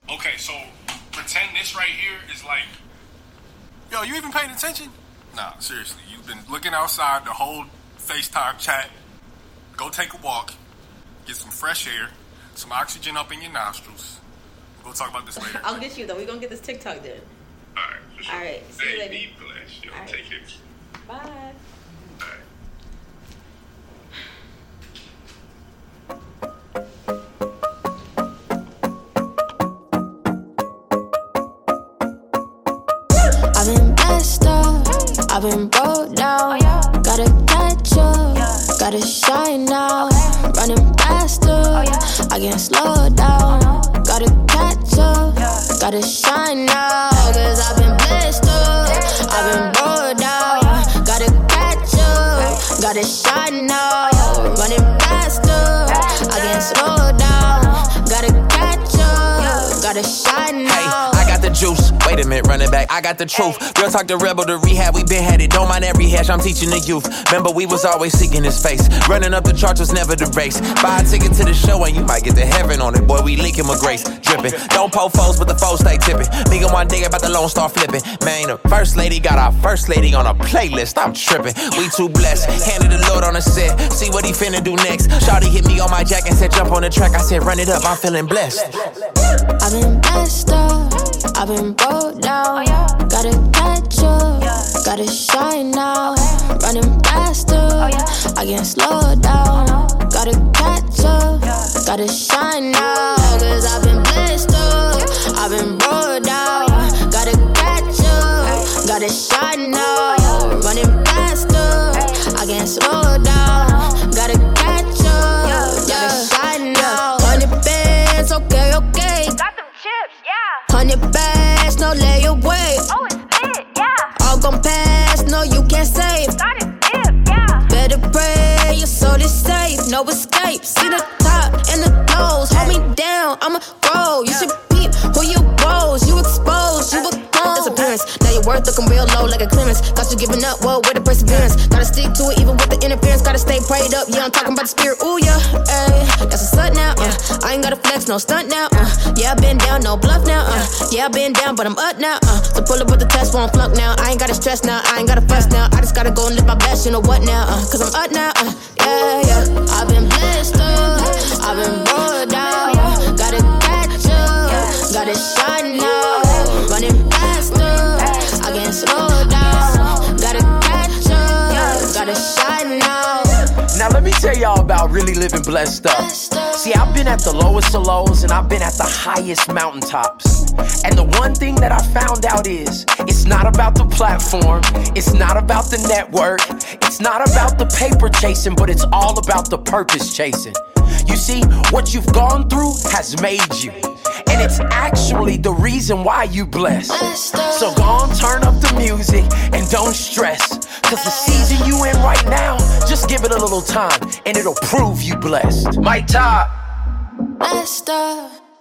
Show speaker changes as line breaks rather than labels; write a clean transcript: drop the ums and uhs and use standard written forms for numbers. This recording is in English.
Okay, so pretend this right here is like...
Yo, you even paying attention? Nah, seriously. You've been looking outside the whole FaceTime chat. Go take a walk. Get some fresh air. Some oxygen up in your nostrils. We'll talk about this later.
I'll get you, though. We're going to get this TikTok done.
All right, for sure.
All right, see you later.
Be blessed. Yo,
all right.
Take it.
Bye.
All right.
I've been blessed up, I've been broke down. Gotta catch up, gotta shine now. Running faster, I can't slow down. Gotta catch up, gotta shine now. Cause I've been blessed up, I've been broke down. Gotta catch up, gotta shine now. Running faster, I can't slow down. Gotta catch up, gotta shine now.
Hey, I got the juice. Wait a minute, run it back. I got the truth. Real talk to rebel to rehab. We been headed. Don't mind every hash. I'm teaching the youth. Remember, we was always seeking his face. Running up the charts was never the race. Buy a ticket to the show and you might get to heaven on it. Boy, we leaking with grace. Dripping. Don't poke foes, but the foes stay tipping. Me and one day about the Lone Star flipping. Man, the first lady got our first lady on a playlist. I'm tripping. We too blessed. Handed the Lord on the set. See what he finna do next. Shawty hit me on my jack and said, jump on the track. I said, run it up. I'm feeling blessed.
I've been blessed up, I've been broke down. Gotta catch up, gotta shine now. Running faster, I can't slow down. Gotta catch up, gotta shine now. Cause I've been blessed up, I've been broke down. Gotta catch up, gotta shine now. Running faster, I can't slow down. Gotta catch up, gotta shine now. 100 bands, okay.
Got them chips, yeah.
100 bags, no layaway.
Oh, it's lit, yeah.
All gon' pass, no you can't save.
Got it dip, yeah.
Better pray, your soul is safe, no escape. See the top and the lows, hold me down, I'ma grow. You should peep who you bros, you exposed, you a clone. Disappearance, now your worth looking real low like a clearance. Got you giving up, whoa, with the perseverance. Gotta stick to it even with the interference. Gotta stay prayed up, yeah, I'm talking about the spirit, ooh yeah. Ayy, that's a slut now, I ain't gotta flex, no stunt now, yeah, I been down, no bluff now, yeah, I been down, but I'm up now, so pull up with the test, won't flunk now. I ain't gotta stress now, I ain't gotta fuss now. I just gotta go and live my best, you know what now, cause I'm up now, yeah. I've been blessed up, I've been rolled down. Gotta catch up, gotta shine now. Running faster, I can't slow down. Gotta catch up, gotta shine now.
Now let me tell y'all about really living blessed up. See, I've been at the lowest of lows and I've been at the highest mountaintops. And the one thing that I found out is, it's not about the platform, it's not about the network, it's not about the paper chasing, but it's all about the purpose chasing. You see, what you've gone through has made you, and it's actually the reason why you blessed. So go on, turn up the music and don't stress, cause the season you in right now, just give it a little time and it'll prove you blessed. My top.
Blessed up,